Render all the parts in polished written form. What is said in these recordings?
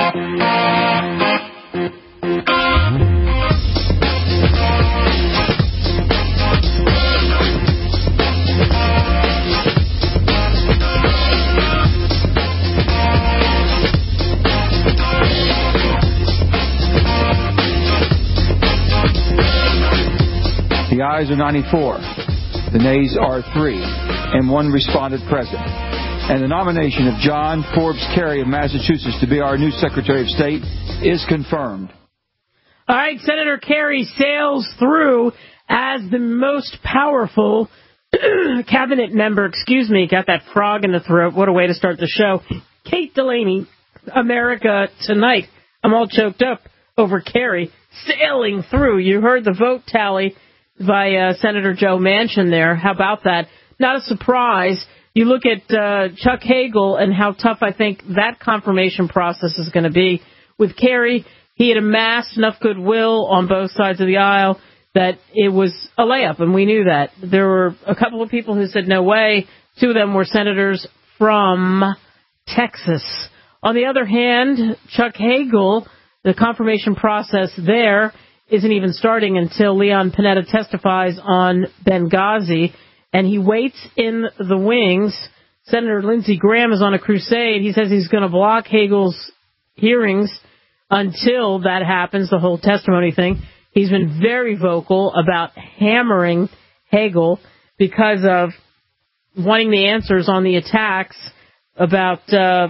The ayes are 94, the nays are 3, and 1 responded present. And the nomination of John Forbes Kerry of Massachusetts to be our new Secretary of State is confirmed. All right, Senator Kerry sails through as the most powerful cabinet member. Got that frog in the throat. What a way to start the show. Kate Delaney, America Tonight. I'm all choked up over Kerry sailing through. You heard the vote tally by Senator Joe Manchin there. How about that? Not a surprise. You look at Chuck Hagel and how tough I think that confirmation process is going to be. With Kerry, he had amassed enough goodwill on both sides of the aisle that it was a layup, and we knew that. There were a couple of people who said no way. 2 of them were senators from Texas. On the other hand, Chuck Hagel, the confirmation process there isn't even starting until Leon Panetta testifies on Benghazi, and he waits in the wings. Senator Lindsey Graham is on a crusade. He says he's going to block Hagel's hearings until that happens, the whole testimony thing. He's been very vocal about hammering Hagel because of wanting the answers on the attacks about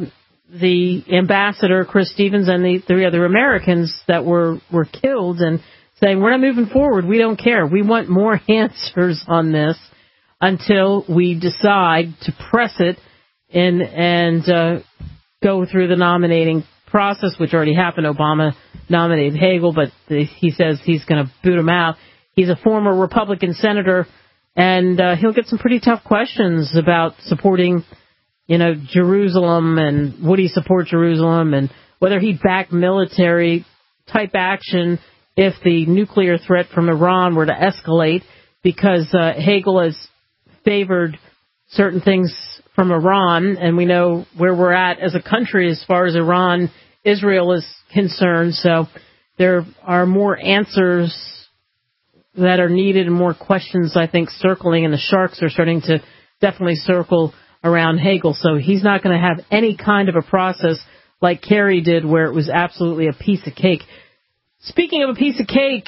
the ambassador, Chris Stevens, and the 3 other Americans that were killed, and saying, we're not moving forward. We don't care. We want more answers on this until we decide to press it in and go through the nominating process, which already happened. Obama nominated Hagel, but he says he's going to boot him out. He's a former Republican senator, and he'll get some pretty tough questions about supporting, Jerusalem, and would he support Jerusalem, and whether he'd back military-type action if the nuclear threat from Iran were to escalate, because Hagel has favored certain things from Iran, and we know where we're at as a country as far as Israel is concerned. So there are more answers that are needed and more questions, I think, circling, and the sharks are starting to definitely circle around Hagel. So he's not going to have any kind of a process like Kerry did, where it was absolutely a piece of cake. Speaking of a piece of cake,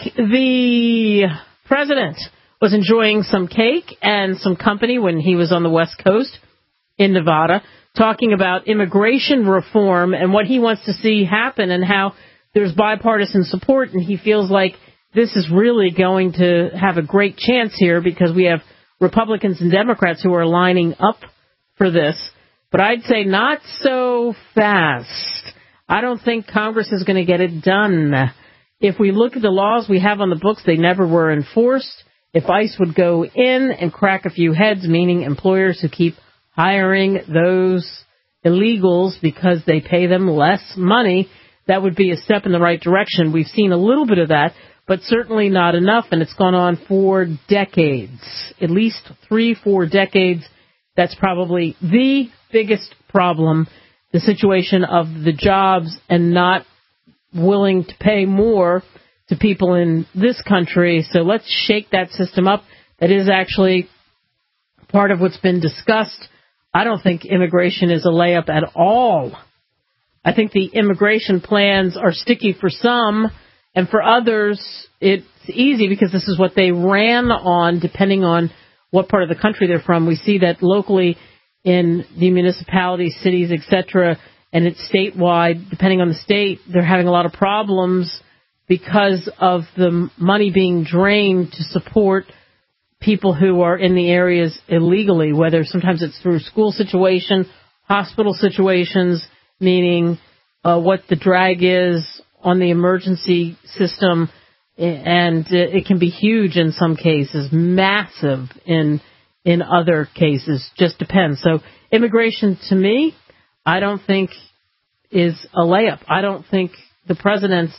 the president was enjoying some cake and some company when he was on the West Coast in Nevada, talking about immigration reform and what he wants to see happen and how there's bipartisan support, and he feels like this is really going to have a great chance here because we have Republicans and Democrats who are lining up for this. But I'd say not so fast. I don't think Congress is going to get it done. If we look at the laws we have on the books, they never were enforced. If ICE would go in and crack a few heads, meaning employers who keep hiring those illegals because they pay them less money, that would be a step in the right direction. We've seen a little bit of that, but certainly not enough, and it's gone on for decades, at least 3-4 decades. That's probably the biggest problem, the situation of the jobs and not willing to pay more to people in this country. So let's shake that system up. That is actually part of what's been discussed. I don't think immigration is a layup at all. I think the immigration plans are sticky for some, and for others it's easy because this is what they ran on, depending on what part of the country they're from. We see that locally in the municipalities, cities, etc., and it's statewide. Depending on the state, they're having a lot of problems because of the money being drained to support people who are in the areas illegally, whether sometimes it's through school situation, hospital situations, meaning what the drag is on the emergency system, and it can be huge in some cases, massive in other cases, just depends. So immigration, to me, I don't think is a layup. I don't think the president's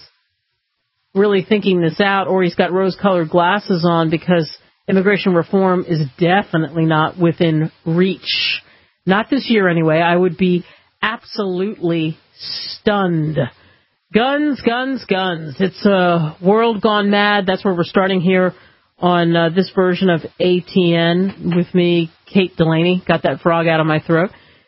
really thinking this out, or he's got rose-colored glasses on, because immigration reform is definitely not within reach. Not this year, anyway. I would be absolutely stunned Guns, guns, guns. It's a world gone mad. That's where we're starting here on this version of ATN with me, Kate Delaney. Got that frog out of my throat.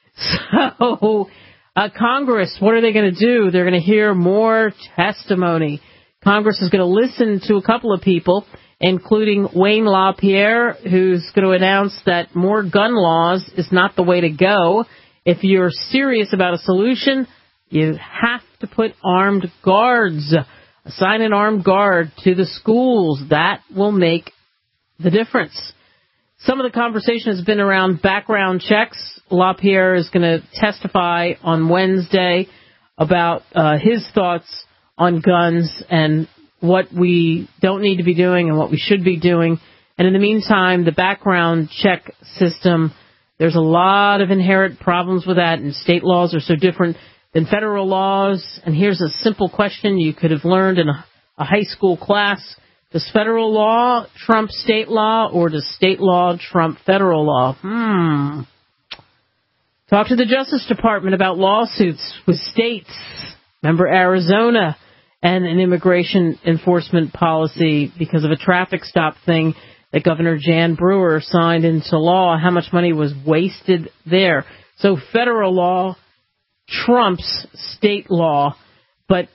So, Congress, what are they going to do? They're going to hear more testimony. Congress is going to listen to a couple of people, including Wayne LaPierre, who's going to announce that more gun laws is not the way to go. If you're serious about a solution, you have to put armed guards, assign an armed guard to the schools. That will make the difference. Some of the conversation has been around background checks. LaPierre is going to testify on Wednesday about his thoughts on guns and what we don't need to be doing and what we should be doing. And in the meantime, the background check system, there's a lot of inherent problems with that, and state laws are so different than federal laws. And here's a simple question you could have learned in a high school class. Does federal law trump state law, or does state law trump federal law? Talk to the Justice Department about lawsuits with states. Remember Arizona and an immigration enforcement policy because of a traffic stop thing that Governor Jan Brewer signed into law. How much money was wasted there? So federal law trumps state law, but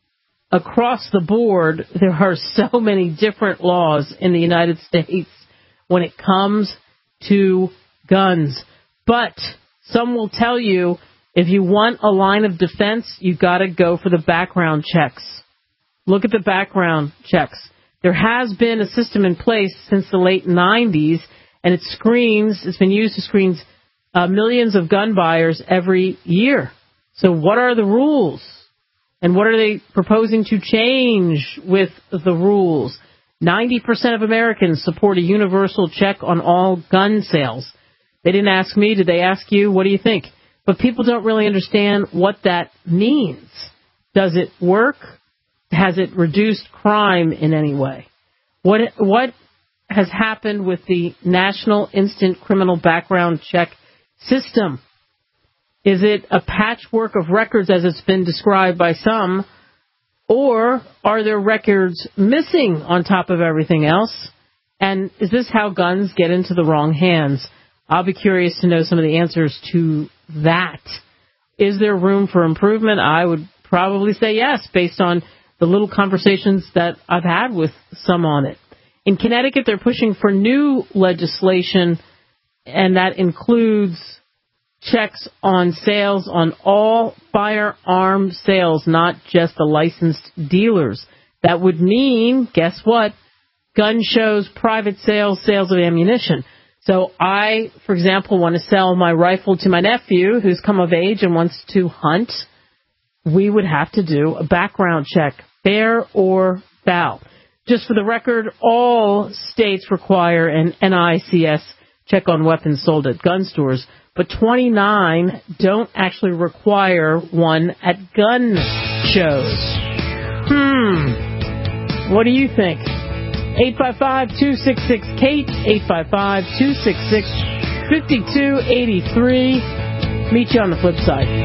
across the board, there are so many different laws in the United States when it comes to guns. But some will tell you, if you want a line of defense, you've got to go for the background checks. Look at the background checks. There has been a system in place since the late 90s, and it's been used to screen millions of gun buyers every year. So what are the rules? And what are they proposing to change with the rules? 90% of Americans support a universal check on all gun sales. They didn't ask me. Did they ask you? What do you think? But people don't really understand what that means. Does it work? Has it reduced crime in any way? What has happened with the National Instant Criminal Background Check system? Is it a patchwork of records as it's been described by some, or are there records missing on top of everything else? And is this how guns get into the wrong hands? I'll be curious to know some of the answers to that. Is there room for improvement? I would probably say yes, based on the little conversations that I've had with some on it. In Connecticut, they're pushing for new legislation, and that includes checks on sales on all firearm sales, not just the licensed dealers. That would mean, guess what? Gun shows, private sales, sales of ammunition. So I, for example, want to sell my rifle to my nephew who's come of age and wants to hunt. We would have to do a background check, fair or foul. Just for the record, all states require an NICS check on weapons sold at gun stores, but 29 don't actually require one at gun shows. What do you think? 855-266-KATE, 855-266-5283. Meet you on the flip side.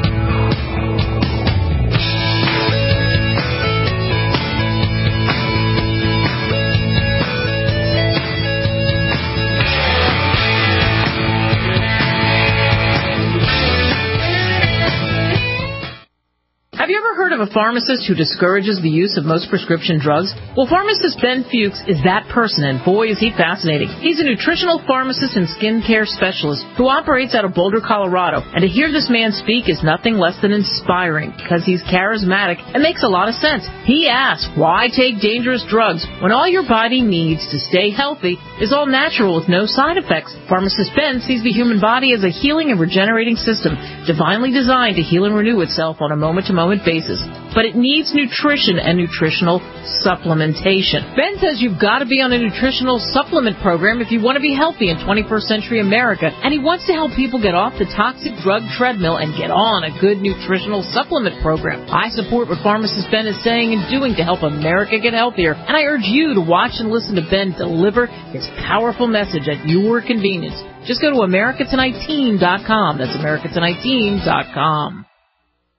Have you ever heard of a pharmacist who discourages the use of most prescription drugs? Well, pharmacist Ben Fuchs is that person, and boy, is he fascinating. He's a nutritional pharmacist and skincare specialist who operates out of Boulder, Colorado. And to hear this man speak is nothing less than inspiring because he's charismatic and makes a lot of sense. He asks, why take dangerous drugs when all your body needs to stay healthy is all natural with no side effects? Pharmacist Ben sees the human body as a healing and regenerating system, divinely designed to heal and renew itself on a moment-to-moment basis. But it needs nutrition and nutritional supplementation. Ben says you've got to be on a nutritional supplement program if you want to be healthy in 21st century America, and he wants to help people get off the toxic drug treadmill and get on a good nutritional supplement program. I support what pharmacist Ben is saying and doing to help America get healthier, and I urge you to watch and listen to Ben deliver his powerful message at your convenience. Just go to AmericaTonightTeam.com. That's AmericaTonightTeam.com.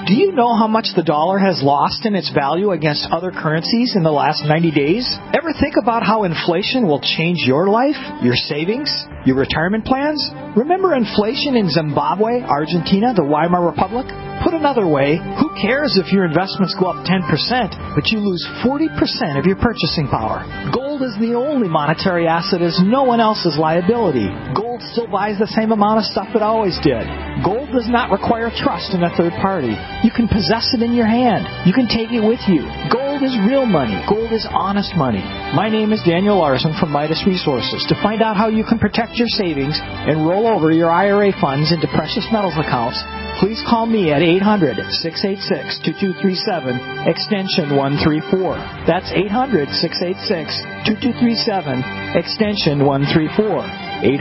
Do you know how much the dollar has lost in its value against other currencies in the last 90 days? Ever think about how inflation will change your life, your savings, your retirement plans? Remember inflation in Zimbabwe, Argentina, the Weimar Republic? Put another way, who cares if your investments go up 10%, but you lose 40% of your purchasing power? Gold is the only monetary asset as no one else's liability. Gold still buys the same amount of stuff it always did. Gold does not require trust in a third party. You can possess it in your hand. You can take it with you. Gold is real money. Gold is honest money. My name is Daniel Larson from Midas Resources. To find out how you can protect your savings and roll over your IRA funds into precious metals accounts, please call me at 800-686-2237, extension 134. That's 800-686-2237, extension 134.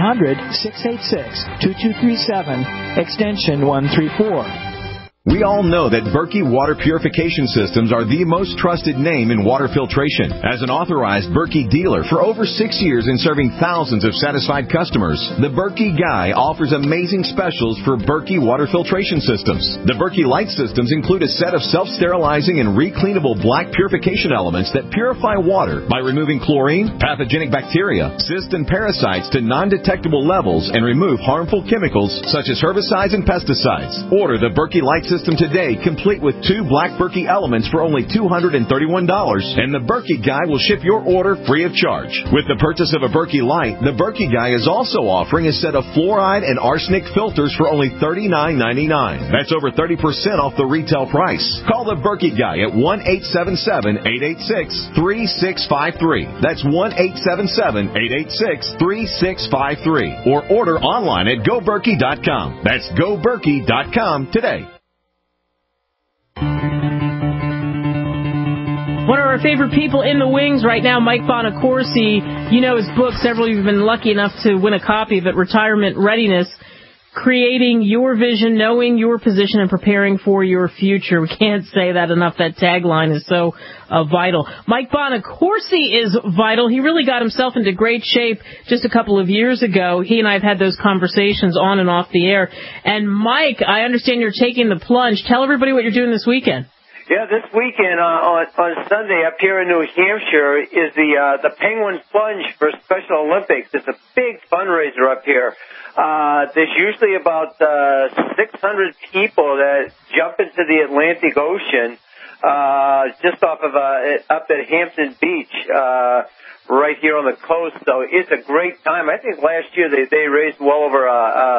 800-686-2237, extension 134. We all know that Berkey Water Purification Systems are the most trusted name in water filtration. As an authorized Berkey dealer for over 6 years and serving thousands of satisfied customers, the Berkey Guy offers amazing specials for Berkey Water Filtration Systems. The Berkey Light Systems include a set of self-sterilizing and recleanable black purification elements that purify water by removing chlorine, pathogenic bacteria, cysts, and parasites to non-detectable levels and remove harmful chemicals such as herbicides and pesticides. Order the Berkey Light System today, complete with 2 black Berkey elements for only $231, and the Berkey Guy will ship your order free of charge. With the purchase of a Berkey Light, the Berkey Guy is also offering a set of fluoride and arsenic filters for only $39.99. That's over 30% off the retail price. Call the Berkey Guy at 1-877-886-3653. That's 1-877-886-3653. Or order online at GoBerkey.com. That's GoBerkey.com today. One of our favorite people in the wings right now, Mike Bonacorsi. You know his book. Several of you have been lucky enough to win a copy of it, Retirement Readiness, Creating Your Vision, Knowing Your Position, and Preparing for Your Future. We can't say that enough. That tagline is so vital. Mike Bonacorsi is vital. He really got himself into great shape just a couple of years ago. He and I have had those conversations on and off the air. And Mike, I understand you're taking the plunge. Tell everybody what you're doing this weekend. Yeah, this weekend on Sunday up here in New Hampshire is the Penguin Plunge for Special Olympics. It's a big fundraiser up here. There's usually about 600 people that jump into the Atlantic Ocean just off of up at Hampton Beach, right here on the coast. So it's a great time. I think last year they raised well over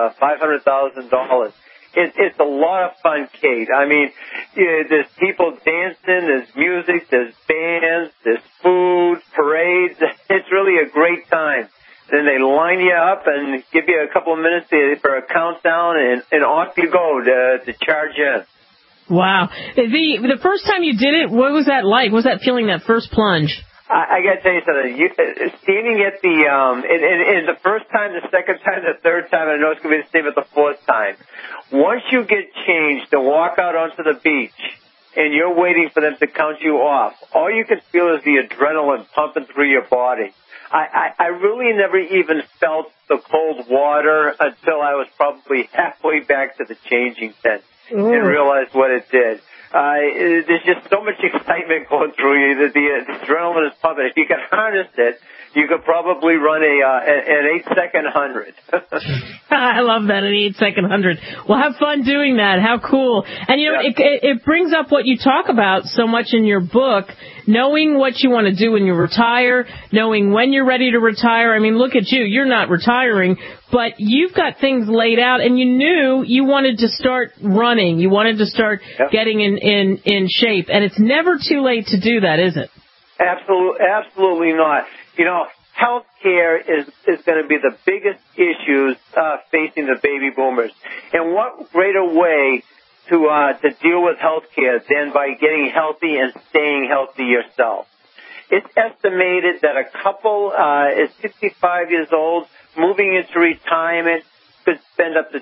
$500,000. It's a lot of fun, Kate. I mean, there's people dancing, there's music, there's bands, there's food, parades. It's really a great time. Then they line you up and give you a couple of minutes for a countdown, and off you go to charge in. Wow. The first time you did it, what was that like? What was that feeling, that first plunge? I got to tell you something. Standing at the first time, the second time, the third time, I know it's going to be the same at the fourth time. Once you get changed to walk out onto the beach and you're waiting for them to count you off, all you can feel is the adrenaline pumping through your body. I really never even felt the cold water until I was probably halfway back to the changing tent and realized what it did. There's just so much excitement going through you that the adrenaline is pumping. If you can harness it, you could probably run an 8-second 100. I love that, an 8-second 100. Well, have fun doing that. How cool. And, you know, it brings up what you talk about so much in your book, knowing what you want to do when you retire, knowing when you're ready to retire. I mean, look at you. You're not retiring, but you've got things laid out, and you knew you wanted to start running. You wanted to start getting in shape, and it's never too late to do that, is it? Absolutely not. You know, health care is going to be the biggest issues facing the baby boomers. And what greater way to deal with health care than by getting healthy and staying healthy yourself? It's estimated that a couple is 65 years old, moving into retirement, could spend up to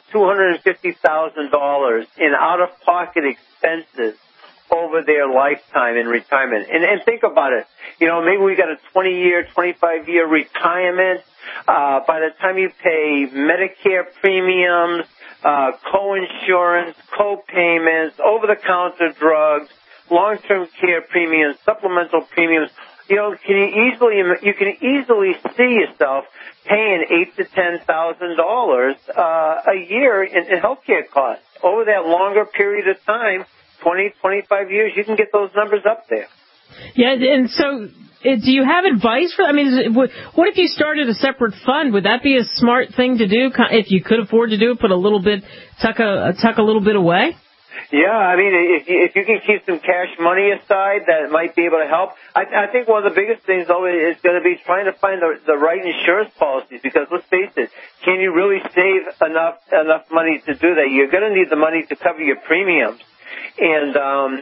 $250,000 in out-of-pocket expenses over their lifetime in retirement. And think about it. You know, maybe we got a 20-year, 25-year retirement. By the time you pay Medicare premiums, co-insurance, co-payments, over-the-counter drugs, long-term care premiums, supplemental premiums. You can easily see yourself paying $8,000 to $10,000 a year in healthcare costs over that longer period of time. 20, 25 years, you can get those numbers up there. Yeah, and so do you have advice for? I mean, what if you started a separate fund? Would that be a smart thing to do if you could afford to do it? Put a little bit, tuck a little bit away. Yeah, I mean, if you can keep some cash money aside, that might be able to help. I think one of the biggest things, though, is going to be trying to find the right insurance policies, because let's face it, can you really save enough money to do that? You're going to need the money to cover your premiums. And,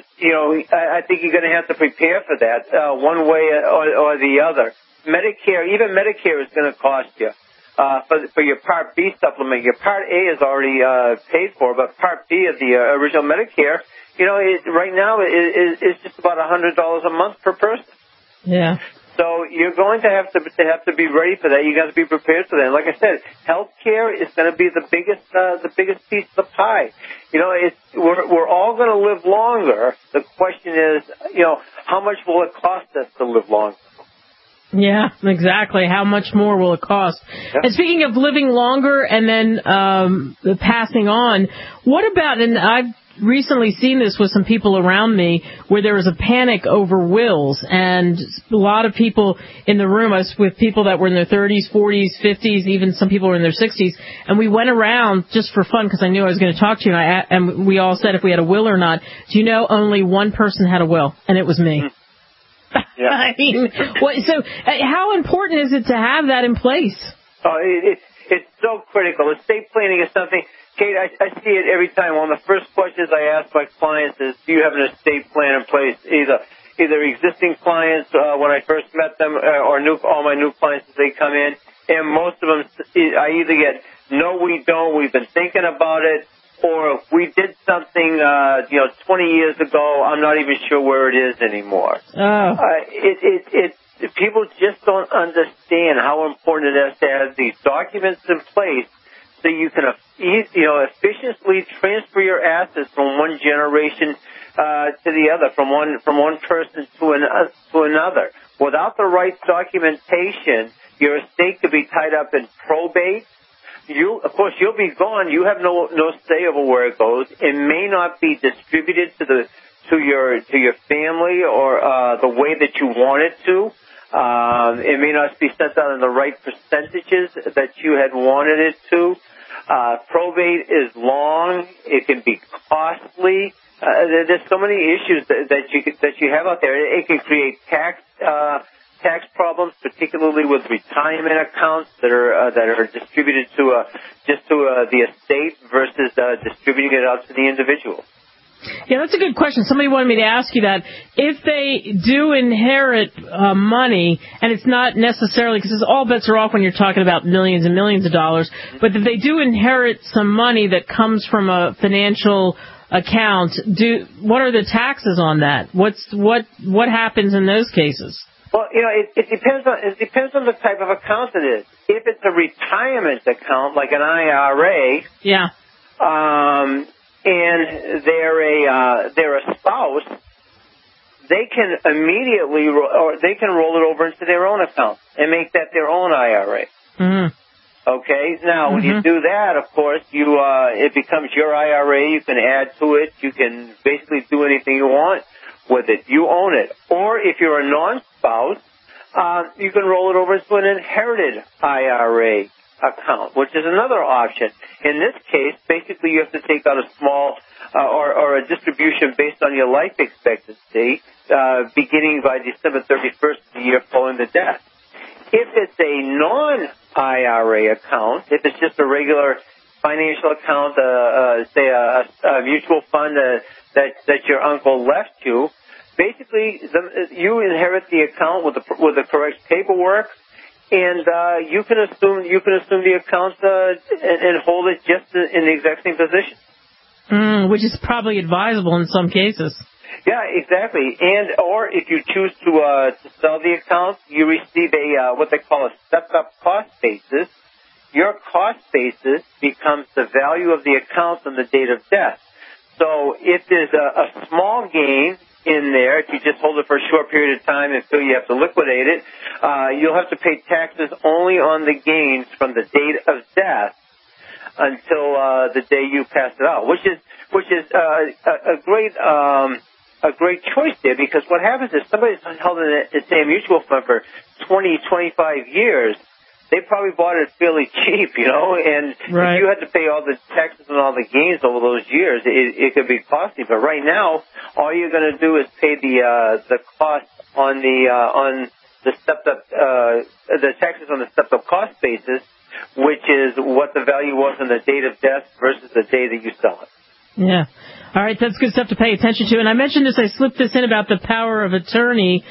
I think you're going to have to prepare for that one way or the other. Even Medicare is going to cost you. For your Part B supplement. Your Part A is already paid for, but Part B of the original Medicare, right now is just about $100 a month per person. Yeah. So you're going to have to be ready for that. You got to be prepared for that. And like I said, healthcare is going to be the biggest piece of the pie. We're all going to live longer. The question is, how much will it cost us to live longer? Yeah, exactly. How much more will it cost? Yep. And speaking of living longer and then passing on, what about, and I've recently seen this with some people around me, where there was a panic over wills, and a lot of people in the room, I was with people that were in their 30s, 40s, 50s, even some people were in their 60s, and we went around just for fun because I knew I was going to talk to you, and we all said if we had a will or not. Do you know only one person had a will, and it was me. Yeah. I mean, so how important is it to have that in place? Oh, it's so critical. Estate planning is something, Kate, I see it every time. One of the first questions I ask my clients is, do you have an estate plan in place? Either existing clients when I first met them or all my new clients as they come in. And most of them, I either get, no, we don't, we've been thinking about it, or if we did something, 20 years ago, I'm not even sure where it is anymore. Oh. People just don't understand how important it is to have these documents in place so you can, efficiently transfer your assets from one generation to the other, from one person to another. Without the right documentation, your estate could be tied up in probate. Of course, you'll be gone. You have no say over where it goes. It may not be distributed to your family or the way that you want it to. It may not be sent out in the right percentages that you had wanted it to. Probate is long. It can be costly. There's so many issues that you have out there. It can create tax problems, particularly with retirement accounts that are distributed to the estate versus distributing it out to the individual. Yeah, that's a good question. Somebody wanted me to ask you that. If they do inherit money, and it's not necessarily, because all bets are off when you're talking about millions and millions of dollars, but if they do inherit some money that comes from a financial account, what are the taxes on that? What happens in those cases? Well, it depends on the type of account it is. If it's a retirement account, like an IRA, yeah, and they're a spouse, they can immediately they can roll it over into their own account and make that their own IRA. Mm-hmm. Okay. Now, when you do that, of course, it becomes your IRA. You can add to it. You can basically do anything you want with it. You own it. Or if you're a non-spouse, you can roll it over into an inherited IRA account, which is another option. In this case, basically you have to take out a small or a distribution based on your life expectancy beginning by December 31st of the year following the death. If it's a non-IRA account, if it's just a regular financial account, say a mutual fund that your uncle left you, basically you inherit the account with the correct paperwork, and you can assume the account and hold it just in the exact same position. Which is probably advisable in some cases. Yeah, exactly. Or if you choose to sell the account, you receive what they call a stepped-up cost basis, your cost basis becomes the value of the account on the date of death. So if there's a small gain in there, if you just hold it for a short period of time until you have to liquidate it, you'll have to pay taxes only on the gains from the date of death until the day you pass it out, which is a great choice there, because what happens is somebody's held in a mutual fund for 20, 25 years. They probably bought it fairly cheap, and right. If you had to pay all the taxes and all the gains over those years, it could be costly. But right now, all you're going to do is pay the cost on the stepped up the taxes on the stepped up cost basis, which is what the value was on the date of death versus the day that you sell it. Yeah. All right, that's good stuff to pay attention to. And I mentioned this, I slipped this in about the power of attorney.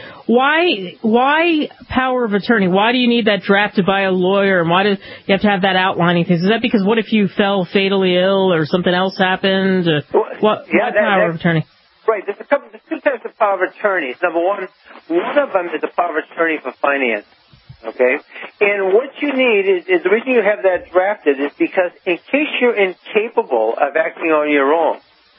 Why power of attorney? Why do you need that drafted by a lawyer? And why do you have to have that outlining things? Is that because what if you fell fatally ill or something else happened? Why power of attorney? Right. There's two types of power of attorneys. Number one of them is a power of attorney for finance. Okay? And what you need is the reason you have that drafted is because in case you're incapable of acting on your own,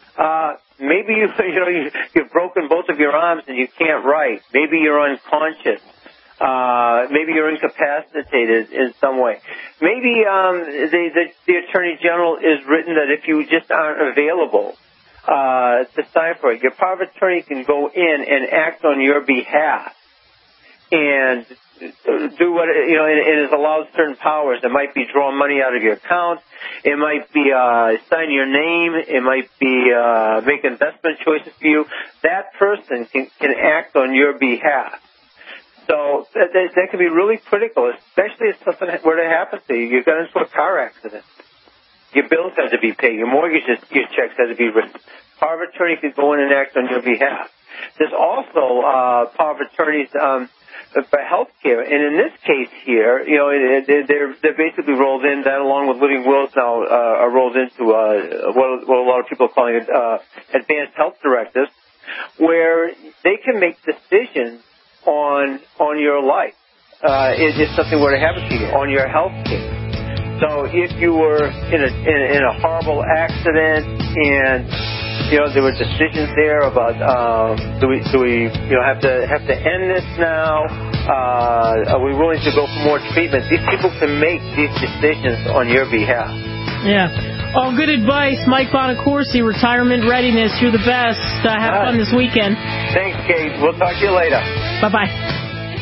maybe you've broken both of your arms and you can't write. Maybe you're unconscious. Maybe you're incapacitated in some way. Maybe the Attorney General is written that if you just aren't available to sign for it, your power of attorney can go in and act on your behalf and do what, it is allowed certain powers. It might be draw money out of your account. It might be sign your name. It might be make investment choices for you. That person can act on your behalf. So that can be really critical, especially if something were to happen to you. You got into a car accident. Your bills have to be paid. Your mortgages, your checks have to be written. Power of attorney can go in and act on your behalf. There's also power of attorneys for health care. And in this case here, they're basically rolled in, that along with living wills now are rolled into what a lot of people are calling advanced health directives, where they can make decisions on your life. If something were to happen to you, on your health care. So if you were in a horrible accident and there were decisions there about do we have to end this now? Are we willing to go for more treatment? These people can make these decisions on your behalf. Yeah. All good advice. Mike Bonacorsi, retirement readiness. You're the best. Have fun this weekend. Thanks, Kate. We'll talk to you later. Bye-bye.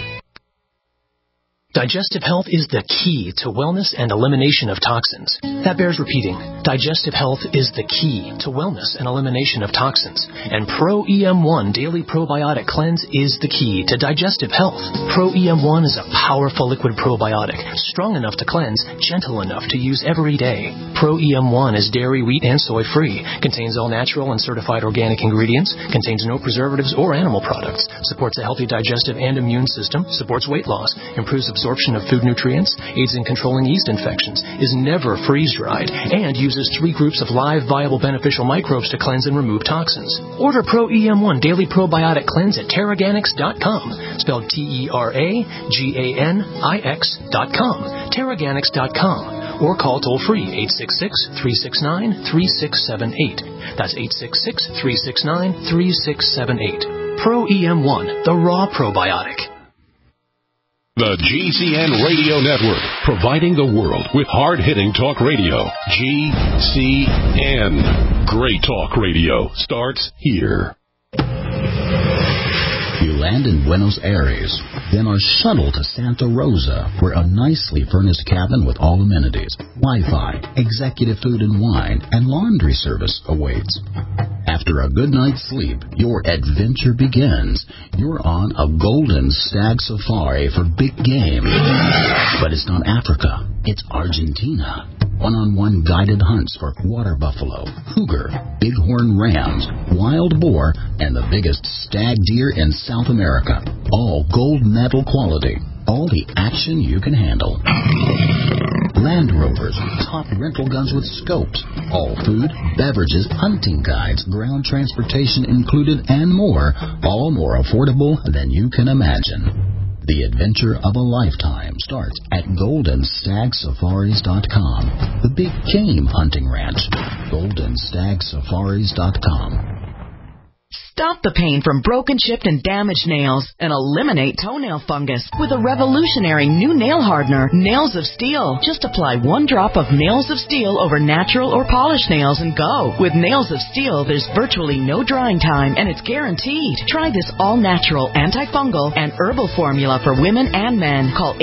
Digestive health is the key to wellness and elimination of toxins. That bears repeating. Digestive health is the key to wellness and elimination of toxins. And Pro EM1 Daily Probiotic Cleanse is the key to digestive health. Pro EM1 is a powerful liquid probiotic, strong enough to cleanse, gentle enough to use every day. Pro EM1 is dairy, wheat, and soy-free, contains all natural and certified organic ingredients, contains no preservatives or animal products, supports a healthy digestive and immune system, supports weight loss, improves absorption of food nutrients, aids in controlling yeast infections, is never freeze-dried, and uses 3 groups of live, viable, beneficial microbes to cleanse and remove toxins. Order Pro EM1 Daily Probiotic Cleanse at Teraganix.com, spelled Teraganix.com, Teraganix.com, or call toll-free 866-369-3678. That's 866-369-3678. Pro EM1, the raw probiotic. The GCN Radio Network, providing the world with hard-hitting talk radio. GCN. Great talk radio starts here. You land in Buenos Aires, then are shuttled to Santa Rosa, where a nicely furnished cabin with all amenities, Wi-Fi, executive food and wine, and laundry service awaits. After a good night's sleep, your adventure begins. You're on a golden stag safari for big game. But it's not Africa, it's Argentina. One-on-one guided hunts for water buffalo, cougar, bighorn rams, wild boar, and the biggest stag deer in South America. All gold medal quality. All the action you can handle. Land Rovers, top rental guns with scopes. All food, beverages, hunting guides, ground transportation included, and more. All more affordable than you can imagine. The adventure of a lifetime starts at GoldenStagSafaris.com, the big game hunting ranch. GoldenStagSafaris.com. Stop the pain from broken, chipped, and damaged nails and eliminate toenail fungus with a revolutionary new nail hardener, Nails of Steel. Just apply 1 drop of Nails of Steel over natural or polished nails and go. With Nails of Steel, there's virtually no drying time, and it's guaranteed. Try this all-natural, antifungal, and herbal formula for women and men. Call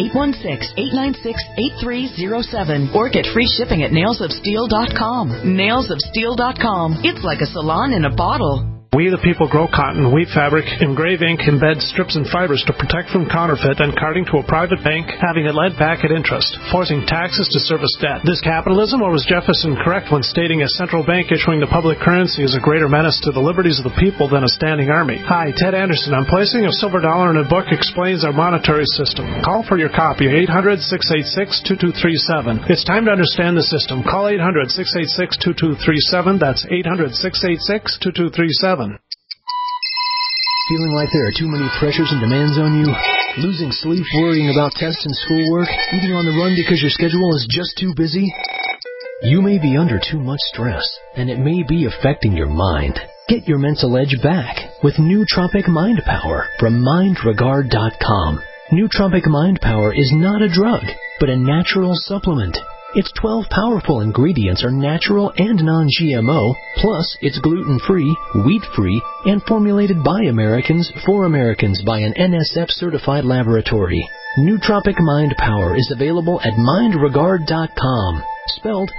816-896-8307 or get free shipping at nailsofsteel.com. Nailsofsteel.com. It's like a salon in a bottle. We the people grow cotton, weave fabric, engrave ink, embed strips and fibers to protect from counterfeit and carting to a private bank, having it lent back at interest, forcing taxes to service debt. This capitalism, or was Jefferson correct when stating a central bank issuing the public currency is a greater menace to the liberties of the people than a standing army? Hi, Ted Anderson. I'm placing a silver dollar in a book explains our monetary system. Call for your copy, 800-686-2237. It's time to understand the system. Call 800-686-2237. That's 800-686-2237. Feeling like there are too many pressures and demands on you? Losing sleep worrying about tests and schoolwork? Eating on the run because your schedule is just too busy? You may be under too much stress, and it may be affecting your mind. Get your mental edge back with Nootropic Mind Power from MindRegard.com. Nootropic Mind Power is not a drug, but a natural supplement. Its 12 powerful ingredients are natural and non-GMO, plus it's gluten-free, wheat-free, and formulated by Americans for Americans by an NSF-certified laboratory. Nootropic Mind Power is available at MindRegard.com, spelled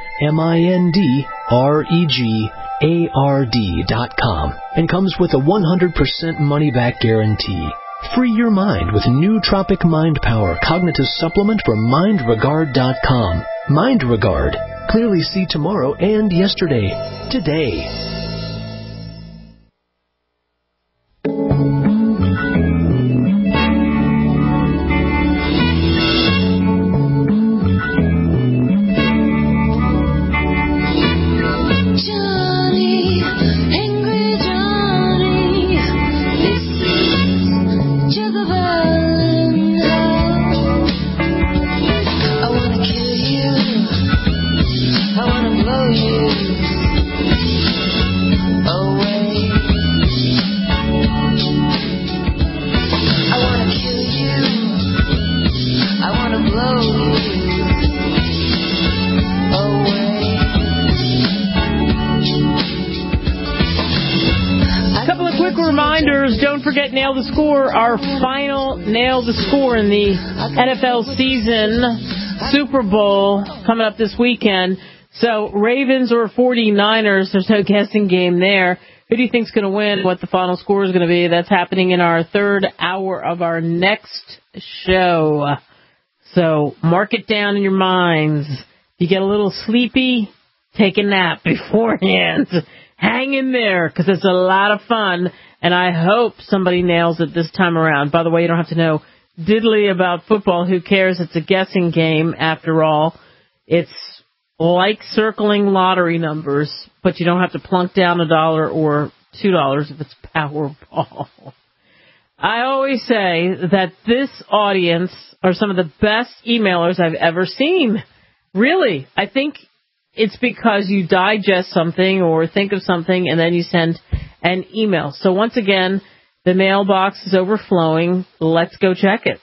MindRegard.com, and comes with a 100% money-back guarantee. Free your mind with Nootropic Mind Power Cognitive Supplement from MindRegard.com. MindRegard. Clearly see tomorrow and yesterday. Today. Nail the Score, our final Nail the Score in the NFL season. Super Bowl coming up this weekend. So, Ravens or 49ers, there's no guessing game there. Who do you think's going to win? What the final score is going to be? That's happening in our third hour of our next show. So, mark it down in your minds. If you get a little sleepy, take a nap beforehand. Hang in there, because it's a lot of fun. And I hope somebody nails it this time around. By the way, you don't have to know diddly about football. Who cares? It's a guessing game, after all. It's like circling lottery numbers, but you don't have to plunk down $1 or $2 if it's Powerball. I always say that this audience are some of the best emailers I've ever seen. Really. I think it's because you digest something or think of something and then you send an email. So once again, the mailbox is overflowing. Let's go check it.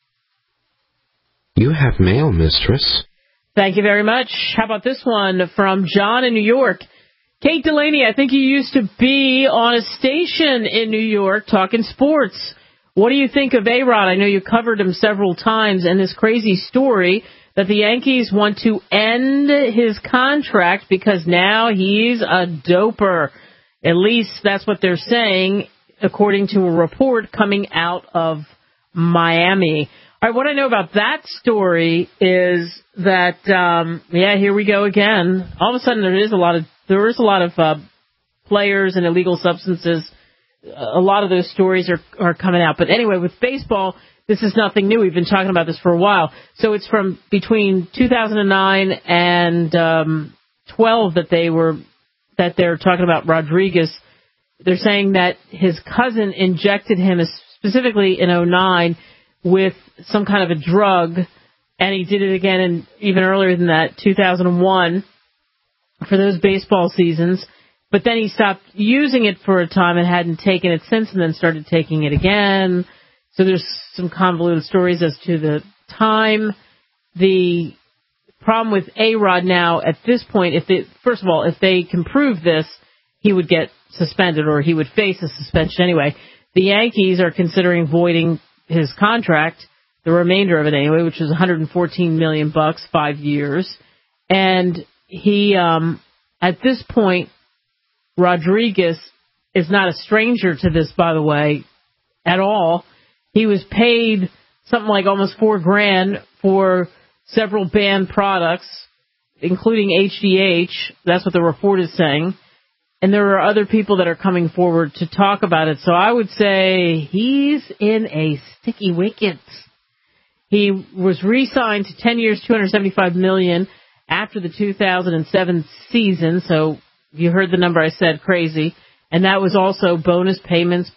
You have mail, mistress. Thank you very much. How about this one from John in New York? Kate Delaney, I think you used to be on a station in New York talking sports. What do you think of A-Rod? I know you covered him several times, and this crazy story that the Yankees want to end his contract because now he's a doper. At least that's what they're saying, according to a report coming out of Miami. All right, what I know about that story is that, here we go again. All of a sudden, there is a lot of players and illegal substances. A lot of those stories are coming out. But anyway, with baseball, this is nothing new. We've been talking about this for a while. So it's from between 2009 and 12 that they're talking about Rodriguez. They're saying that his cousin injected him, specifically in 2009, with some kind of a drug, and he did it again, and even earlier than that, 2001, for those baseball seasons. But then he stopped using it for a time and hadn't taken it since, and then started taking it again. So there's some convoluted stories as to the time. The problem with A-Rod now at this point, first of all, if they can prove this, he would get suspended, or he would face a suspension anyway. The Yankees are considering voiding his contract, the remainder of it anyway, which is $114 million, 5 years. And he, at this point, Rodriguez is not a stranger to this, by the way, at all. He was paid something like almost $4,000 for several banned products, including HGH. That's what the report is saying. And there are other people that are coming forward to talk about it. So I would say he's in a sticky wicket. He was re-signed to 10 years, $275 million after the 2007 season. So you heard the number I said, crazy. And that was also bonus payments,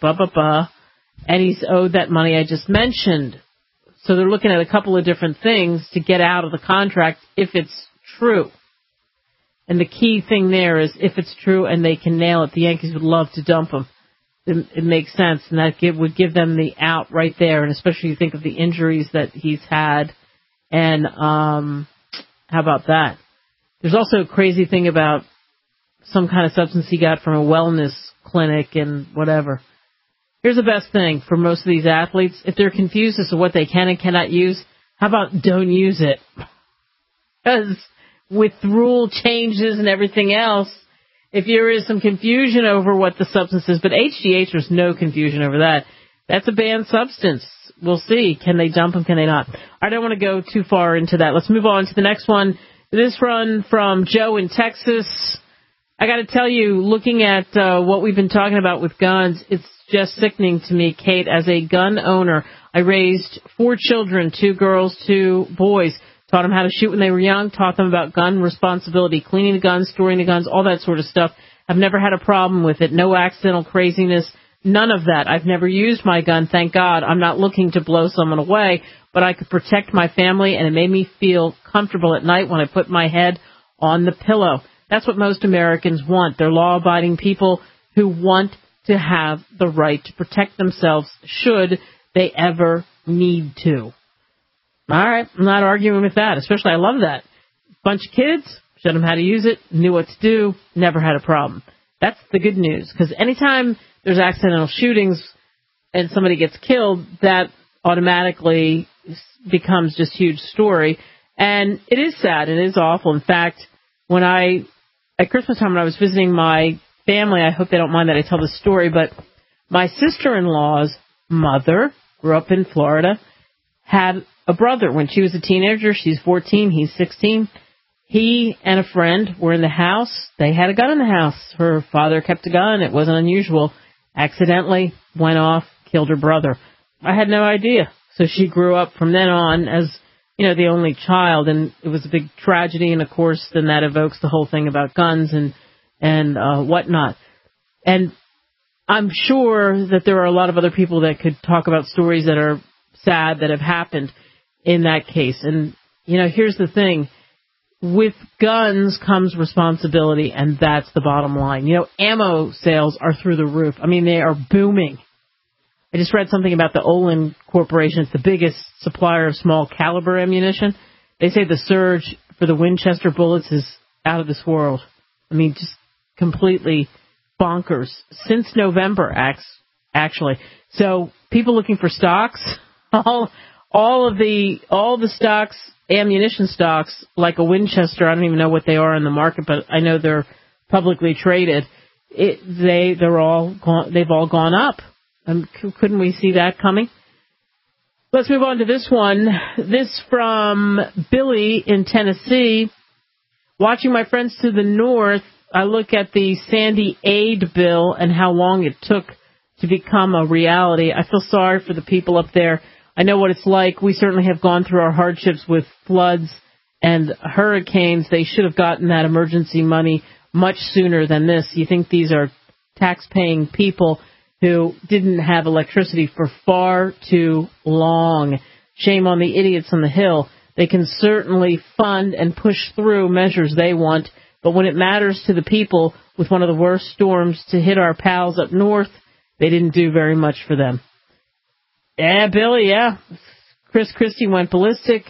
and he's owed that money I just mentioned. So they're looking at a couple of different things to get out of the contract if it's true. And the key thing there is if it's true and they can nail it, the Yankees would love to dump him. It makes sense, and that would give them the out right there, and especially you think of the injuries that he's had. And how about that? There's also a crazy thing about some kind of substance he got from a wellness clinic and whatever. Here's the best thing for most of these athletes. If they're confused as to what they can and cannot use, how about don't use it? Because with rule changes and everything else, if there is some confusion over what the substance is, but HGH, there's no confusion over that. That's a banned substance. We'll see. Can they dump them? Can they not? I don't want to go too far into that. Let's move on to the next one. This one from Joe in Texas. I got to tell you, looking at what we've been talking about with guns, it's just sickening to me, Kate. As a gun owner, I raised 4 children, 2 girls, 2 boys. Taught them how to shoot when they were young, taught them about gun responsibility, cleaning the guns, storing the guns, all that sort of stuff. I've never had a problem with it. No accidental craziness, none of that. I've never used my gun, thank God. I'm not looking to blow someone away, but I could protect my family, and it made me feel comfortable at night when I put my head on the pillow. That's what most Americans want. They're law-abiding people who want to have the right to protect themselves should they ever need to. All right, I'm not arguing with that. Especially, I love that. Bunch of kids, showed them how to use it, knew what to do, never had a problem. That's the good news, because anytime there's accidental shootings and somebody gets killed, that automatically becomes just a huge story. And it is sad. It is awful. In fact, at Christmas time when I was visiting my family, I hope they don't mind that I tell this story, but my sister-in-law's mother grew up in Florida, had a brother when she was a teenager. She's 14, he's 16. He and a friend were in the house. They had a gun in the house. Her father kept a gun. It wasn't unusual. Accidentally went off, killed her brother. I had no idea. So she grew up from then on as, the only child, and it was a big tragedy, and of course then that evokes the whole thing about guns and whatnot. And I'm sure that there are a lot of other people that could talk about stories that are sad that have happened in that case. And, here's the thing. With guns comes responsibility, and that's the bottom line. Ammo sales are through the roof. I mean, they are booming. I just read something about the Olin Corporation. It's the biggest supplier of small caliber ammunition. They say the surge for the Winchester bullets is out of this world. I mean, just completely bonkers. Since November, actually. So people looking for stocks, all the stocks, ammunition stocks, like a Winchester, I don't even know what they are in the market, but I know they're publicly traded. They've all gone up. Couldn't we see that coming? Let's move on to this one. This from Billy in Tennessee. Watching my friends to the north, I look at the Sandy aid bill and how long it took to become a reality. I feel sorry for the people up there. I know what it's like. We certainly have gone through our hardships with floods and hurricanes. They should have gotten that emergency money much sooner than this. You think these are tax-paying people who didn't have electricity for far too long. Shame on the idiots on the Hill. They can certainly fund and push through measures they want, but when it matters to the people with one of the worst storms to hit our pals up north, they didn't do very much for them. Yeah, Billy, yeah. Chris Christie went ballistic.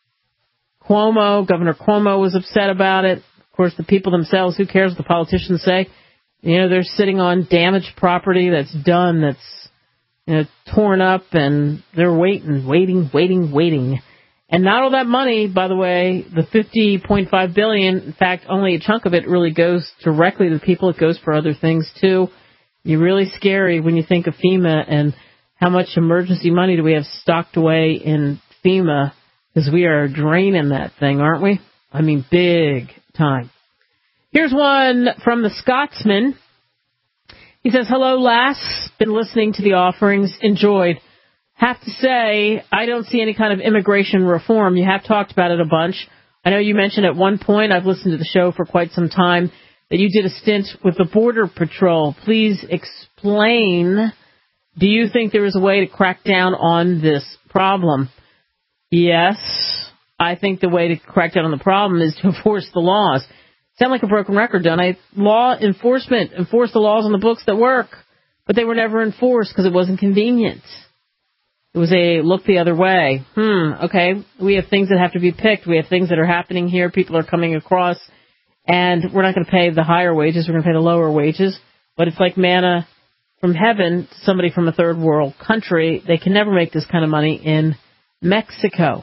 Governor Cuomo was upset about it. Of course, the people themselves, who cares what the politicians say? You know, they're sitting on damaged property that's done, that's torn up, and they're waiting. And not all that money, by the way, the $50.5 billion, in fact, only a chunk of it really goes directly to the people. It goes for other things, too. You're really scary when you think of FEMA and how much emergency money do we have stocked away in FEMA, because we are draining that thing, aren't we? I mean, big time. Here's one from the Scotsman. He says, hello, lass. Been listening to the offerings. Enjoyed. Have to say, I don't see any kind of immigration reform. You have talked about it a bunch. I know you mentioned at one point, I've listened to the show for quite some time, that you did a stint with the Border Patrol. Please explain. Do you think there is a way to crack down on this problem? Yes. I think the way to crack down on the problem is to enforce the laws. Sound like a broken record, don't I? Law enforcement. Enforce the laws on the books that work. But they were never enforced because it wasn't convenient. It was a look the other way. Okay. We have things that have to be picked. We have things that are happening here. People are coming across. And we're not going to pay the higher wages. We're going to pay the lower wages. But it's like manna from heaven to somebody from a third world country. They can never make this kind of money in Mexico.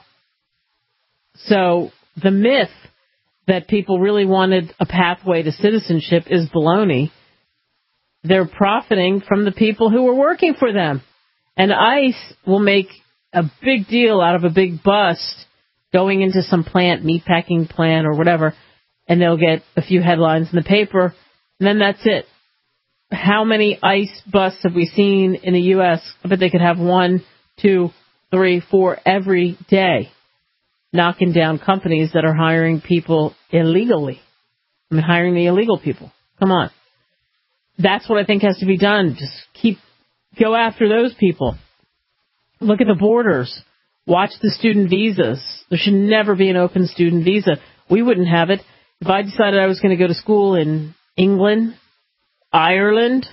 So the myth that people really wanted a pathway to citizenship is baloney. They're profiting from the people who are working for them. And ICE will make a big deal out of a big bust going into some plant, meatpacking plant or whatever, and they'll get a few headlines in the paper, and then that's it. How many ICE busts have we seen in the U.S.? I bet they could have 1, 2, 3, 4 every day, knocking down companies that are hiring people illegally. I mean, hiring the illegal people. Come on. That's what I think has to be done. Just go after those people. Look at the borders. Watch the student visas. There should never be an open student visa. We wouldn't have it. If I decided I was going to go to school in England, Ireland,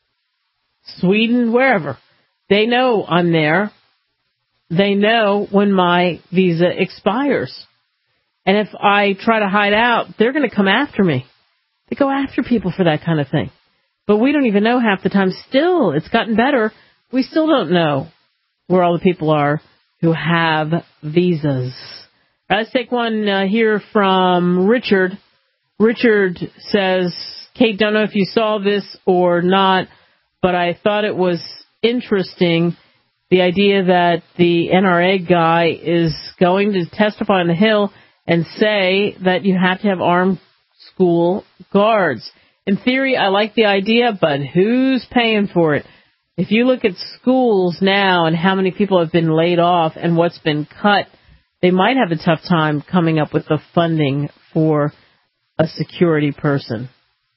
Sweden, wherever, they know I'm there. They know when my visa expires. And if I try to hide out, they're going to come after me. They go after people for that kind of thing. But we don't even know half the time. Still, it's gotten better. We still don't know where all the people are who have visas. Let's take one here from Richard. Richard says, Kate, don't know if you saw this or not, but I thought it was interesting, the idea that the NRA guy is going to testify on the Hill and say that you have to have armed school guards. In theory, I like the idea, but who's paying for it? If you look at schools now and how many people have been laid off and what's been cut, they might have a tough time coming up with the funding for a security person.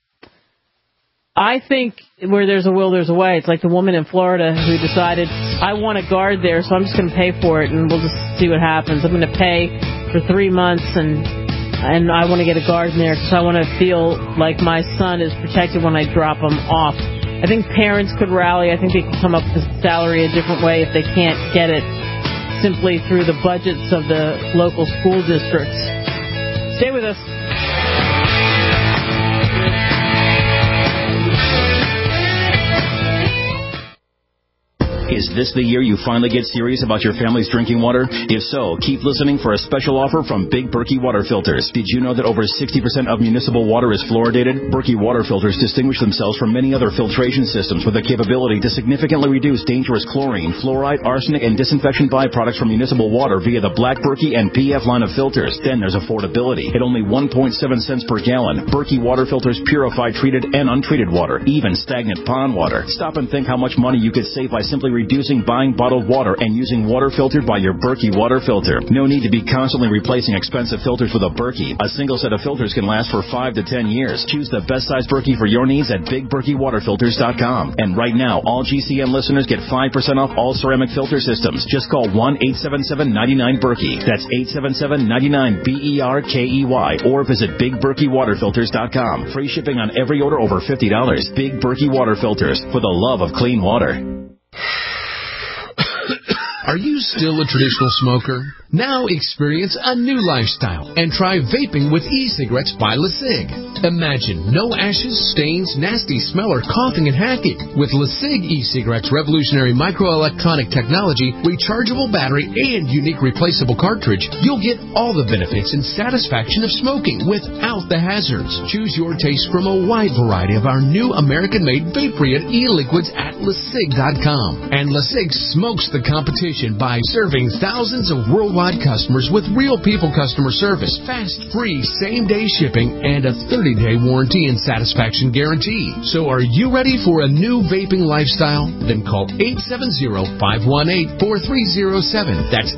I think where there's a will, there's a way. It's like the woman in Florida who decided, I want a guard there, so I'm just going to pay for it, and we'll just see what happens. I'm going to pay for 3 months, and I want to get a guard in there because I want to feel like my son is protected when I drop him off. I think parents could rally. I think they could come up with a salary a different way if they can't get it simply through the budgets of the local school districts. Stay with us. Is this the year you finally get serious about your family's drinking water? If so, keep listening for a special offer from Big Berkey Water Filters. Did you know that over 60% of municipal water is fluoridated? Berkey Water Filters distinguish themselves from many other filtration systems with the capability to significantly reduce dangerous chlorine, fluoride, arsenic, and disinfection byproducts from municipal water via the Black Berkey and PF line of filters. Then there's affordability. At only 1.7 cents per gallon, Berkey Water Filters purify treated and untreated water, even stagnant pond water. Stop and think how much money you could save by simply reducing buying bottled water and using water filtered by your Berkey water filter. No need to be constantly replacing expensive filters with a Berkey. A single set of filters can last for 5 to 10 years. Choose the best size Berkey for your needs at BigBerkeyWaterFilters.com. And right now, all GCN listeners get 5% off all ceramic filter systems. Just call 1-877-99-BERKEY. That's 877-99-BERKEY. Or visit BigBerkeyWaterFilters.com. Free shipping on every order over $50. Big Berkey Water Filters, for the love of clean water. Are you still a traditional smoker? Now experience a new lifestyle and try vaping with e-cigarettes by LeSig. Imagine no ashes, stains, nasty smell, or coughing and hacking. With LeSig e-cigarettes' revolutionary microelectronic technology, rechargeable battery, and unique replaceable cartridge, you'll get all the benefits and satisfaction of smoking without the hazards. Choose your taste from a wide variety of our new American-made Vaporeon e-liquids at LeSig.com. And LeSig smokes the competition by serving thousands of worldwide customers with real people customer service, fast, free, same-day shipping, and a 30-day warranty and satisfaction guarantee. So are you ready for a new vaping lifestyle? Then call 870-518-4307. That's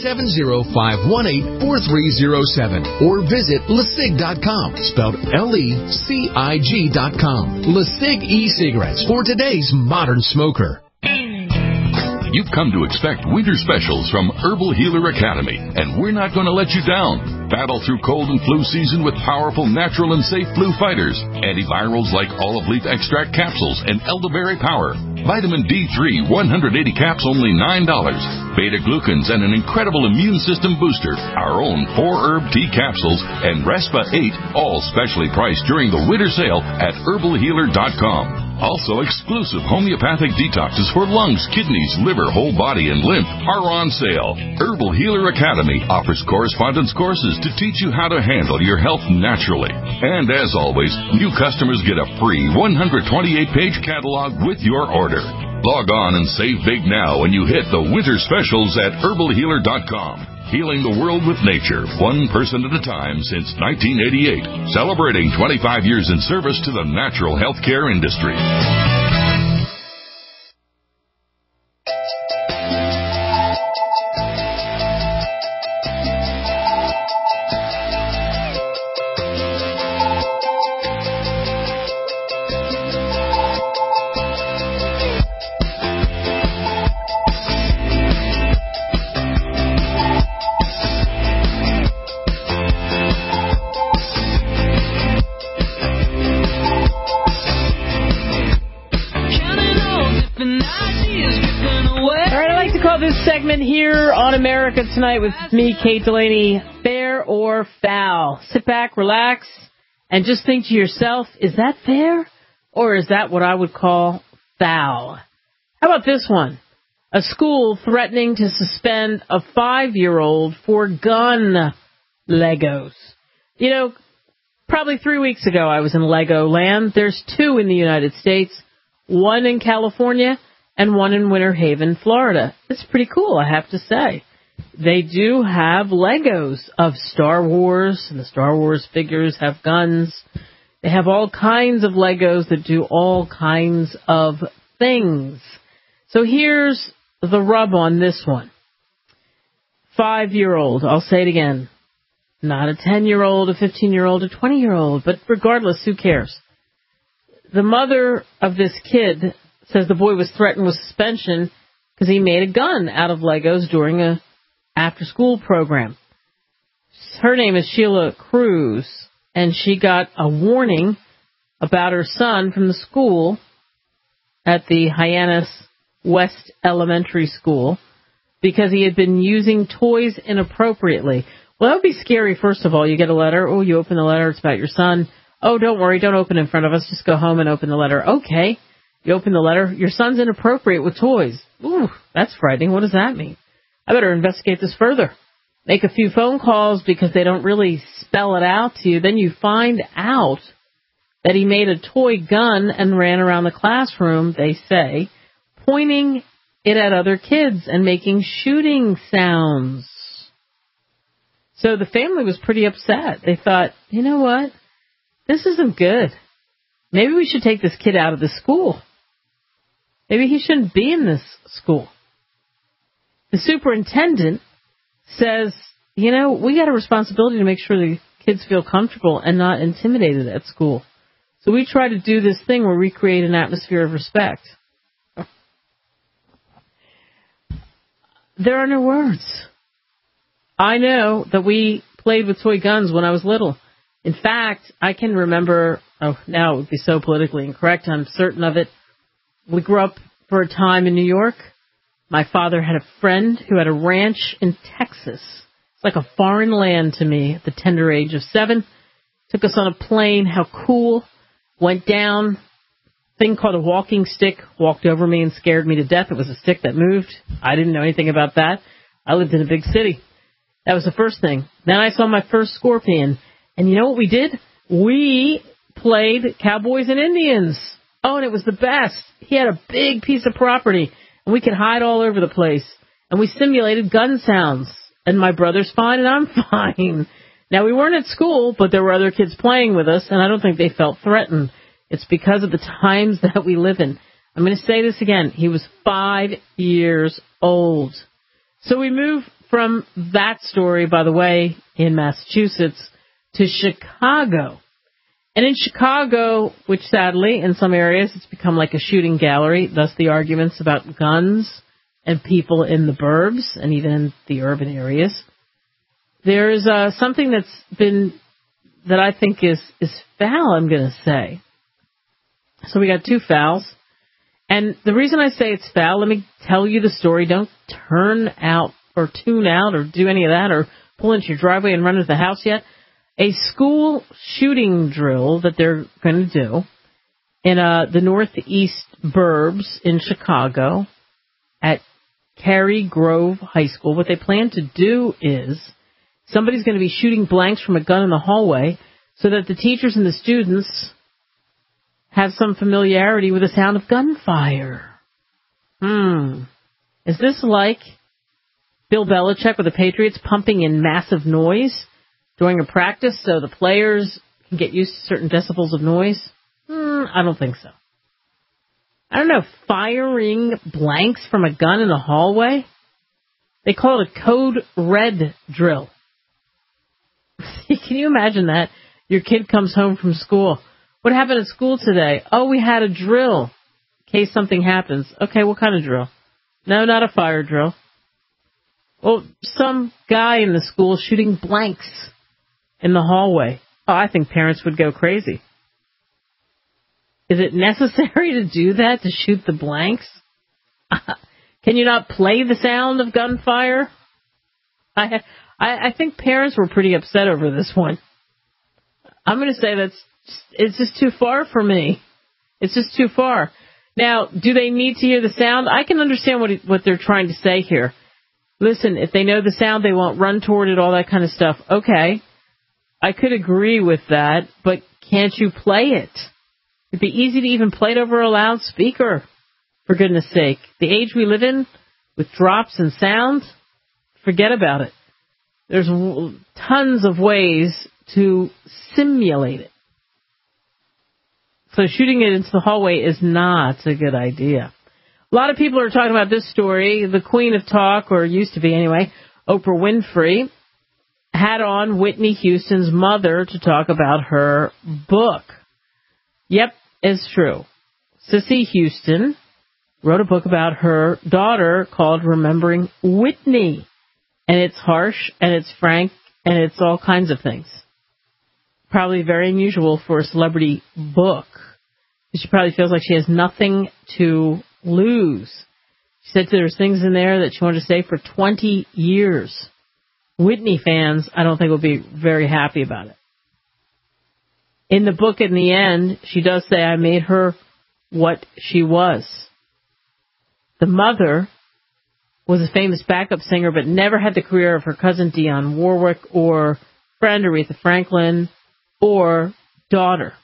870-518-4307. Or visit LeSig.com, spelled LECIG.com. LeSig e-cigarettes for today's modern smoker. You've come to expect winter specials from Herbal Healer Academy, and we're not going to let you down. Battle through cold and flu season with powerful, natural, and safe flu fighters. Antivirals like olive leaf extract capsules and elderberry power. Vitamin D3, 180 caps, only $9. Beta-glucans and an incredible immune system booster. Our own 4-herb tea capsules and Respa 8, all specially priced during the winter sale at herbalhealer.com. Also, exclusive homeopathic detoxes for lungs, kidneys, liver, whole body, and lymph are on sale. Herbal Healer Academy offers correspondence courses to teach you how to handle your health naturally. And as always, new customers get a free 128-page catalog with your order. Log on and save big now when you hit the winter specials at herbalhealer.com. Healing the world with nature, one person at a time since 1988. Celebrating 25 years in service to the natural healthcare industry. Here on America Tonight with me, Kate Delaney. Fair or foul? Sit back, relax, and just think to yourself, is that fair? Or is that what I would call foul? How about this one? A school threatening to suspend a 5-year-old for gun Legos. You know, probably 3 weeks ago I was in Lego Land. There's 2 in the United States, 1 in California, and 1 in Winter Haven, Florida. It's pretty cool, I have to say. They do have Legos of Star Wars, and the Star Wars figures have guns. They have all kinds of Legos that do all kinds of things. So here's the rub on this one. 5-year-old, I'll say it again. Not a 10-year-old, a 15-year-old, a 20-year-old, but regardless, who cares? The mother of this kid says the boy was threatened with suspension because he made a gun out of Legos during a after-school program. Her name is Sheila Cruz, and she got a warning about her son from the school at the Hyannis West Elementary School because he had been using toys inappropriately. Well, that would be scary, first of all. You get a letter. Oh, you open the letter. It's about your son. Oh, don't worry. Don't open in front of us. Just go home and open the letter. Okay. You open the letter, your son's inappropriate with toys. Ooh, that's frightening. What does that mean? I better investigate this further. Make a few phone calls because they don't really spell it out to you. Then you find out that he made a toy gun and ran around the classroom, they say, pointing it at other kids and making shooting sounds. So the family was pretty upset. They thought, you know what? This isn't good. Maybe we should take this kid out of the school. Maybe he shouldn't be in this school. The superintendent says, we got a responsibility to make sure the kids feel comfortable and not intimidated at school. So we try to do this thing where we create an atmosphere of respect. There are no words. I know that we played with toy guns when I was little. In fact, I can remember, now it would be so politically incorrect, I'm certain of it. We grew up for a time in New York. My father had a friend who had a ranch in Texas. It's like a foreign land to me at the tender age of 7. Took us on a plane, how cool. Went down, thing called a walking stick, walked over me and scared me to death. It was a stick that moved. I didn't know anything about that. I lived in a big city. That was the first thing. Then I saw my first scorpion. And you know what we did? We played Cowboys and Indians. Oh, and it was the best. He had a big piece of property, and we could hide all over the place. And we simulated gun sounds. And my brother's fine, and I'm fine. Now, we weren't at school, but there were other kids playing with us, and I don't think they felt threatened. It's because of the times that we live in. I'm going to say this again. He was 5 years old. So we move from that story, by the way, in Massachusetts, to Chicago. And in Chicago, which sadly, in some areas, it's become like a shooting gallery, thus the arguments about guns and people in the burbs and even in the urban areas. There's something that I think is foul, I'm going to say. So we got 2 fouls. And the reason I say it's foul, let me tell you the story. Don't turn out or tune out or do any of that or pull into your driveway and run into the house yet. A school shooting drill that they're going to do in the northeast burbs in Chicago at Cary Grove High School. What they plan to do is somebody's going to be shooting blanks from a gun in the hallway so that the teachers and the students have some familiarity with the sound of gunfire. Is this like Bill Belichick with the Patriots pumping in massive noise during a practice so the players can get used to certain decibels of noise? I don't think so. I don't know, firing blanks from a gun in the hallway? They call it a code red drill. Can you imagine that? Your kid comes home from school. What happened at school today? Oh, we had a drill in case something happens. Okay, what kind of drill? No, not a fire drill. Well, some guy in the school shooting blanks in the hallway. Oh, I think parents would go crazy. Is it necessary to do that, to shoot the blanks? Can you not play the sound of gunfire? I think parents were pretty upset over this one. I'm going to say it's just too far for me. It's just too far. Now, do they need to hear the sound? I can understand what they're trying to say here. Listen, if they know the sound, they won't run toward it, all that kind of stuff. Okay, I could agree with that, but can't you play it? It'd be easy to even play it over a loudspeaker, for goodness sake. The age we live in, with drops and sounds, forget about it. There's tons of ways to simulate it. So shooting it into the hallway is not a good idea. A lot of people are talking about this story. The queen of talk, or used to be anyway, Oprah Winfrey, had on Whitney Houston's mother to talk about her book. Yep, it's true. Cissy Houston wrote a book about her daughter called Remembering Whitney. And it's harsh, and it's frank, and it's all kinds of things. Probably very unusual for a celebrity book. She probably feels like she has nothing to lose. She said there's things in there that she wanted to say for 20 years. Whitney fans, I don't think, will be very happy about it. In the book, in the end, she does say, I made her what she was. The mother was a famous backup singer, but never had the career of her cousin Dionne Warwick or friend Aretha Franklin or daughter.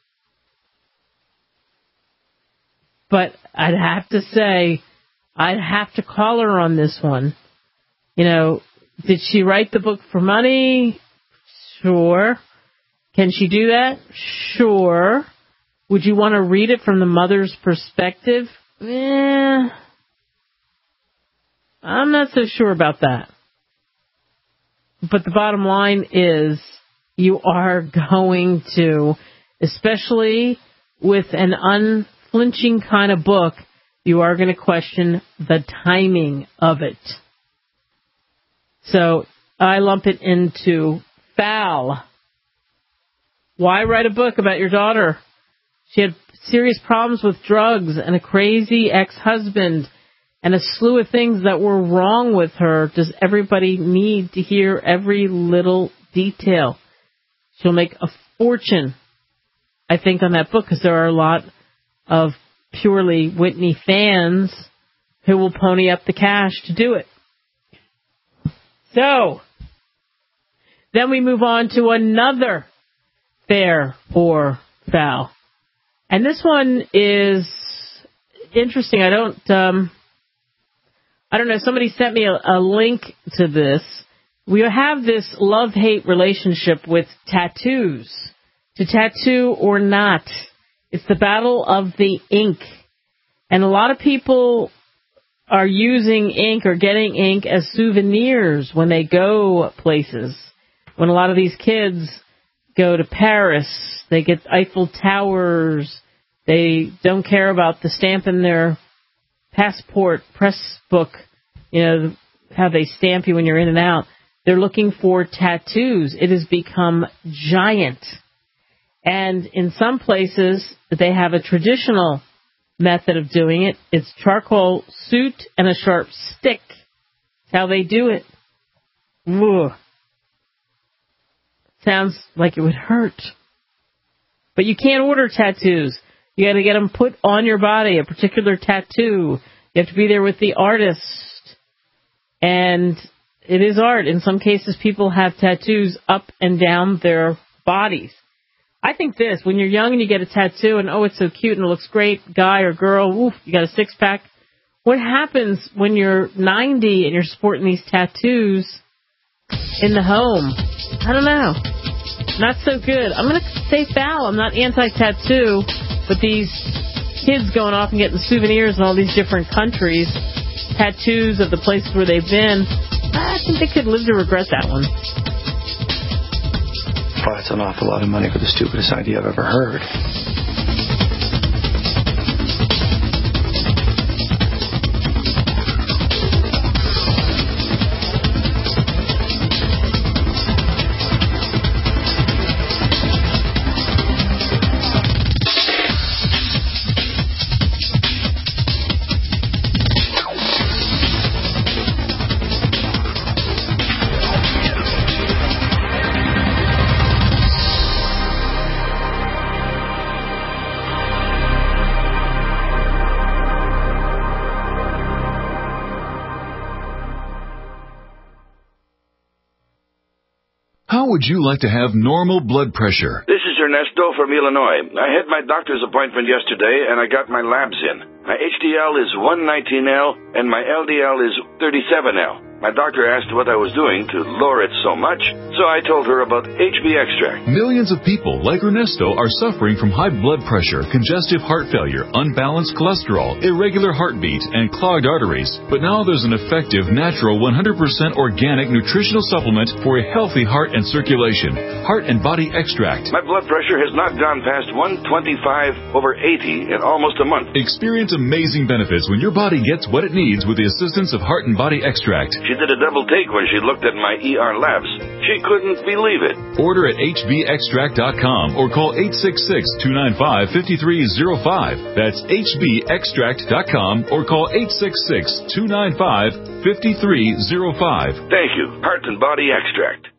But I'd have to say, I'd have to call her on this one. You know, did she write the book for money? Sure. Can she do that? Sure. Would you want to read it from the mother's perspective? I'm not so sure about that. But the bottom line is you are going to, especially with an unflinching kind of book, you are going to question the timing of it. So I lump it into foul. Why write a book about your daughter? She had serious problems with drugs and a crazy ex-husband and a slew of things that were wrong with her. Does everybody need to hear every little detail? She'll make a fortune, I think, on that book, because there are a lot of purely Whitney fans who will pony up the cash to do it. So, then we move on to another fair or foul. And this one is interesting. I don't know. Somebody sent me a link to this. We have this love-hate relationship with tattoos. To tattoo or not. It's the battle of the ink. And a lot of people are using ink or getting ink as souvenirs when they go places. When a lot of these kids go to Paris, they get Eiffel Towers. They don't care about the stamp in their passport press book, how they stamp you when you're in and out. They're looking for tattoos. It has become giant. And in some places, they have a traditional method of doing it. It's charcoal soot and a sharp stick. That's how they do it. Ugh. Sounds like it would hurt. But you can't order tattoos. You got to get them put on your body, a particular tattoo. You have to be there with the artist. And it is art. In some cases, people have tattoos up and down their bodies. I think this, when you're young and you get a tattoo and, it's so cute and it looks great, guy or girl, you got a six-pack. What happens when you're 90 and you're sporting these tattoos in the home? I don't know. Not so good. I'm going to say foul. I'm not anti-tattoo, but these kids going off and getting souvenirs in all these different countries, tattoos of the places where they've been, I think they could live to regret that one. Well, that's an awful lot of money for the stupidest idea I've ever heard. How would you like to have normal blood pressure? This is Ernesto from Illinois. I had my doctor's appointment yesterday, and I got my labs in. My HDL is 119L, and my LDL is 37L. My doctor asked what I was doing to lower it so much, so I told her about HB Extract. Millions of people like Ernesto are suffering from high blood pressure, congestive heart failure, unbalanced cholesterol, irregular heartbeat, and clogged arteries. But now there's an effective, natural, 100% organic nutritional supplement for a healthy heart and circulation. Heart and Body Extract. My blood pressure has not gone past 125/80 in almost a month. Experience amazing benefits when your body gets what it needs with the assistance of Heart and Body Extract. She did a double take when she looked at my ER labs. She couldn't believe it. Order at hbextract.com or call 866-295-5305. That's hbextract.com or call 866-295-5305. Thank you. Heart and Body Extract.